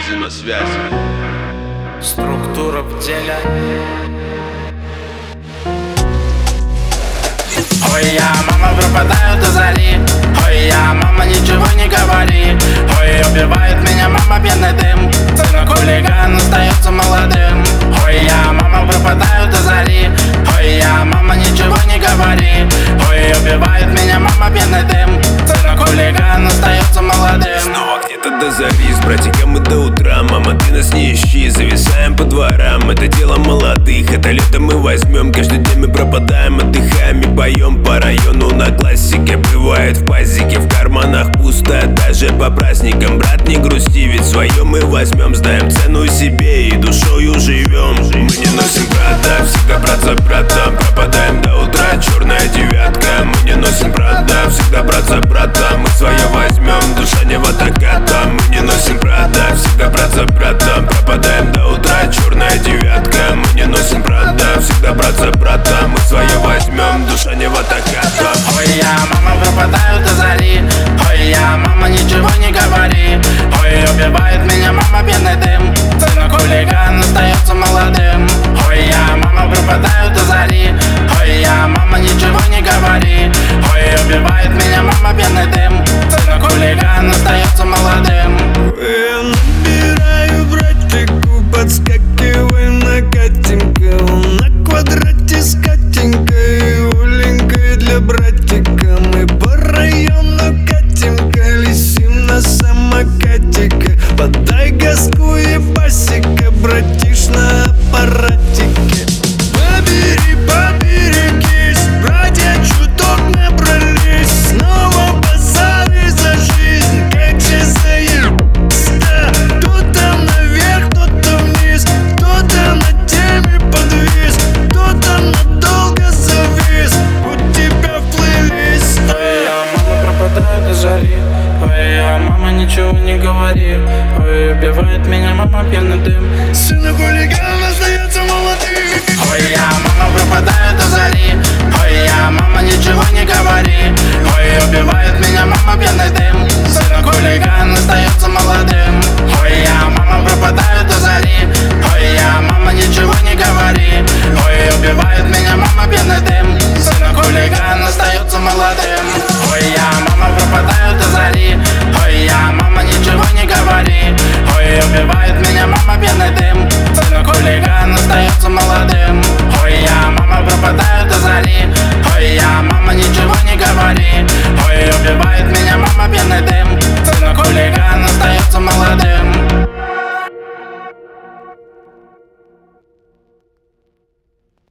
взаимосвязь. Структура в теле. Ой, я, мама, пропадаю до зари. Ой, я, мама, ничего не говори. Ой, убивает меня мама пьяный дым. Сынок хулиган остается молодым. Ой, я, мама, пропадаю до зари. Ой, я, мама, ничего не говори. Ой, убивает меня мама пьяный дым. Сынок хулиган остается молодым. Снова где-то до зари, с братиком и до утра. Мама, ты нас не ищи, зависаем по дворам. Это дело молодых, это лето мы возьмем. Каждый день мы пропадаем, отдыхаем и поем по району на классике. Бывает в пазике, в карманах пусто, даже по праздникам. Брат, не грусти, ведь свое мы возьмем. Знаем цену себе и душою живем. Мы не носим брата, всегда брат за брата. Пропадаем до утра, черная девятка. Мы не носим брата, всегда брат за брата. Мы свое возьмем, душа не в атаката. Мы не носим брата, всегда брат за брата. Пропадаем до утра, черная девятка. Мы не носим брата, всегда брат за брата. Мы свое возьмем, душа не в атаката. Ой, я, мама, пропадаю до зари. Ой, я, мама, ничего не говори. Ой, убивает меня мама пьяный дым. Сынок хулиган остается молодым. Ой, я, мама, пропадаю до зари. Ой, я, мама, ничего не говори. Ой, убивает меня мама пьяный дым. Сынок хулиган остается молодым. Я набираю братику, подскакивай на Катенька. Он на квадрате с Катенькой, Оленькой для братика. Мы по району Катенька, лисим на самокатике. Подай газку и басика, братиш на аппаратике. Поберегись, братья, чуток набрались. Снова базары за жизнь, как же заебись-то. Кто-то наверх, кто-то вниз, кто-то на теме подвис, кто-то надолго завис. У тебя вплылись. Ой, я, мама, пропадаю до зари. Ой, я, мама, ничего не говори. Ой, убивает меня мама пьяный дым. Сынок хулиган остается молодым. Ой, я, мама, пропадаю до зари. Ой, я, мама, ничего не говори. Ой, убивает меня мама пьяный дым. Сынок хулиган остается